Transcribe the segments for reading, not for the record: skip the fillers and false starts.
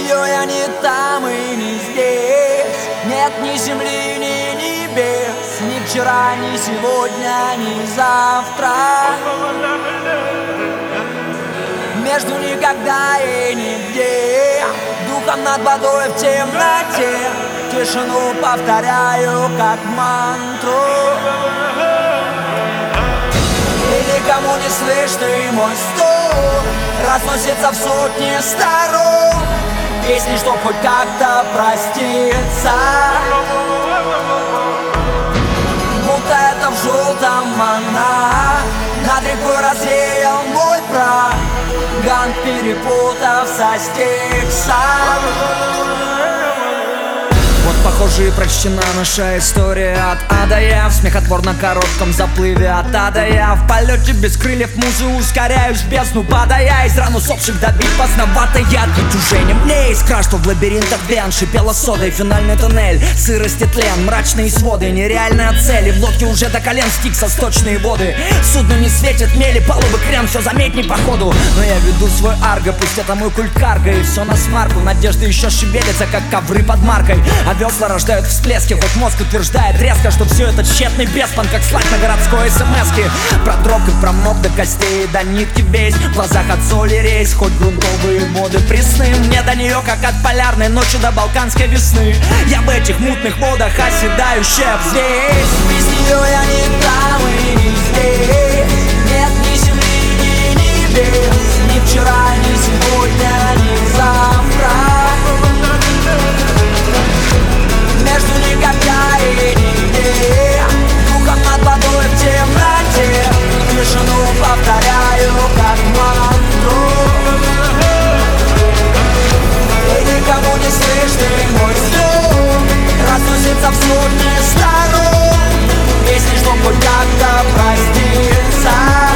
нее я не там и не здесь. Нет ни земли, ни небес, ни вчера, ни сегодня, ни завтра. Между никогда и нигде, духом над водой в темноте, тишину повторяю как мантру. И никому не слышно, и мой стук разносится в сотни сторон. Песни, чтоб хоть как-то проститься, будто это в желтом она над рекой развеял мой прах, Ганг перепутав со Стиксом. Вот, похоже, и прочтена наша история от А до Я. В смехотворно коротком заплыве от А до Я. В полете без крыльев музы ускоряюсь в бездну, падая из ран усопших добить поздновато. Я движением влез, краш, что в лабиринтах вен шипела содой, финальный туннель, сырость и тлен, мрачные своды, нереальная цель. И в лодке уже до колен Стикса сточные воды. Судно не светит мели, палубы крем, все заметней походу. Но я веду свой арго, пусть это мой культ карго. И все на смарку, надежда еще шевелится, как ковры под маркой. А весла рождают всплески, хоть мозг утверждает резко, что все это тщетный беспон, как слать на городской смс-ки. Продрог и промок до костей, до нитки весь, в глазах от соли рейс, хоть грунтовые воды пресны. Мне до нее, как от полярной ночи до балканской весны. Я в этих мутных водах оседающая взвесь. Без нее я не там и не здесь. Нет ни земли, ни небес, ни вчера, ни сегодня, ни завтра. Между никогда и нигде, духом над водой в темноте, тишину повторяю как мантру. И никому не слышный мой стук разносится в сотни сторон. Песни, чтоб хоть как-то проститься,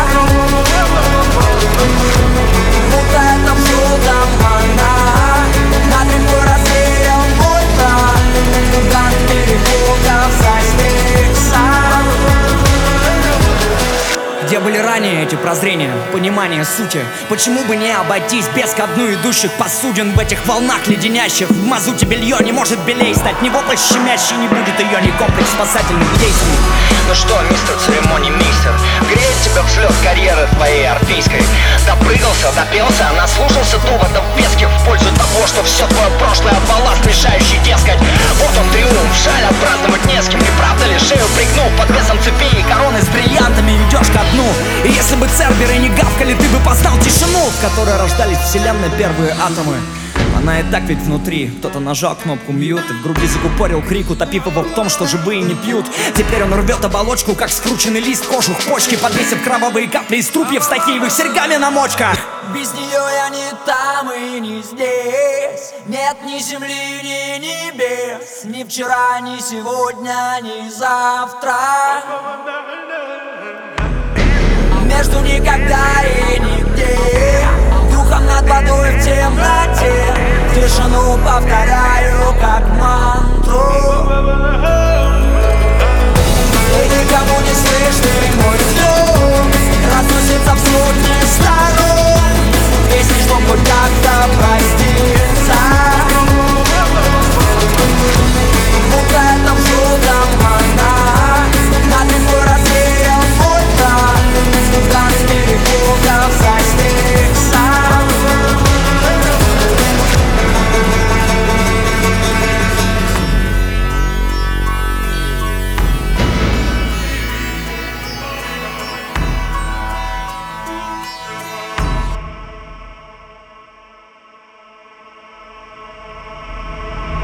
будто это в желтом она над рекой развеял мой прах, Ганг перепутав со Стиксом. Где были ранее эти прозрения, понимание сути? Почему бы не обойтись без ко дну идущих посудин? В этих волнах леденящих в мазуте белье не может белей стать. Ни вопль щемящий, не будет ее, ни комплекс спасательных действий. Ну что, мистер церемоний-мистер, греет тебя взлет карьеры твоей арфийской. Допрыгался, допелся, наслушался доводов веских в пользу того, что все твое прошлое балласт, мешающий, дескать. Вот он триумф, жаль, отпраздновать не с кем. Не правда ли, шею пригнул под весом цепей и короны с бриллиантами идешь ко дну. И если бы церберы не гавкали, ты бы познал тишину, в которой рождались вселенной первые атомы. Она и так ведь внутри. Кто-то нажал кнопку мьют и в груди закупорил крик, утопив его в том, что живые не пьют. Теперь он рвет оболочку, как скрученный лист, кожух почки, подвесив кровавые капли из трупьев с тахеевых серьгами на мочках. Без нее я не там и не здесь. Нет ни земли, ни небес, ни вчера, ни сегодня, ни завтра. Между никогда и нигде, духом над водой в темноте, тишину повторяю как мантру. И никому не слышно